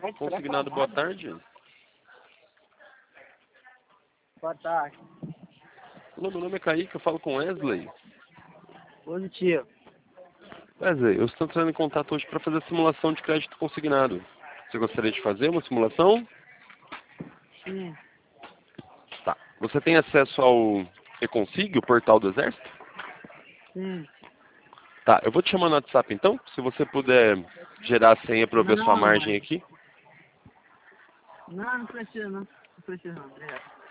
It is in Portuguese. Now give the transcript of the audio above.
Consignado, boa tarde. Boa tarde. Olá, meu nome é Kaique, eu falo com Wesley. Positivo. Wesley, eu estou entrando em contato hoje para fazer a simulação de crédito consignado. Você gostaria de fazer uma simulação? Sim. Tá. Você tem acesso ao eConsig, o portal do Exército? Sim. Tá, eu vou te chamar no WhatsApp então, se você puder gerar a senha para eu ver sua margem aqui. Não precisa não. Não precisa não, obrigado.